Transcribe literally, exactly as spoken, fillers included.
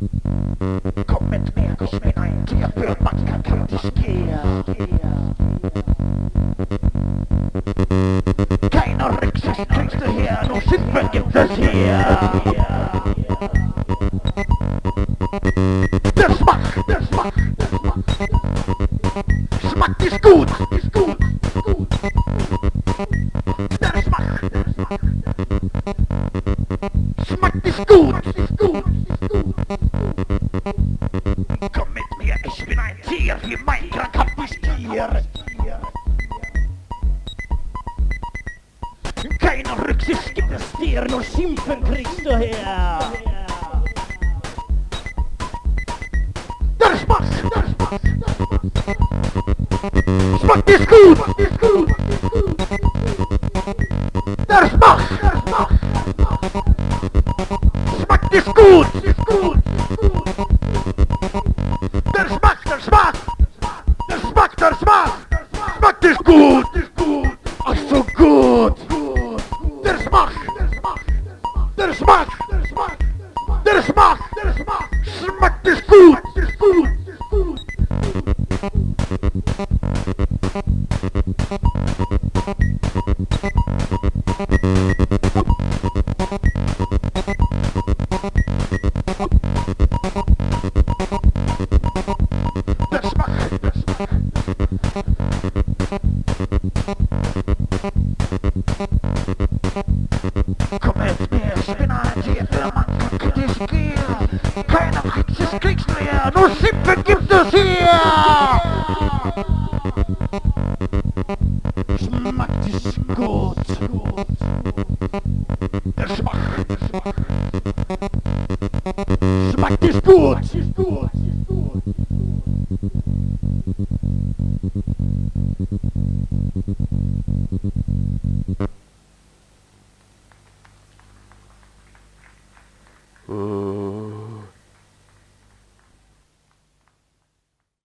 Komm mit mir, ich bin ein Tier, für Magda kann ich gehen. Keine Rücksicht kriegst du hier, nur Schimpfen gibt es hier. Der Schmack, der Schmack, der Schmack. Schmack ist gut, ist gut, ist gut. Der Schmack, der Schmack. Schmack ist gut, ist gut, ist gut. Komm mit mir, ich bin ein Tier, wie mein krankhaftes Tier. Keine Rücksicht gibt es dir, nur Schimpfen kriegst du her. Der Schmack, der Schmack, der Schmack. Schmack ist gut, ist gut, ist gut. Der Schmack, der Schmack, der Schmack. Schmack ist gut, ist gut, ist gut. Der Schmack, der Schmack, der Schmack, der Schmack. Schmack ist gut, ist gut. Ach so gut. Der Schmack, der Schmack, der Schmack, der Schmack, der Schmack, der Schmack. Schmack ist gut, ist gut, ist gut. Der Schmack, der Schmack. Komm mit mir, ich bin ein Tier, der Mann kann dich gehen. Keine Rücksicht kriegst du hier, nur Schimpfen gibt es hier. Schmack ist gut. Der Schmack, der Schmack. Schmack ist gut, ist gut.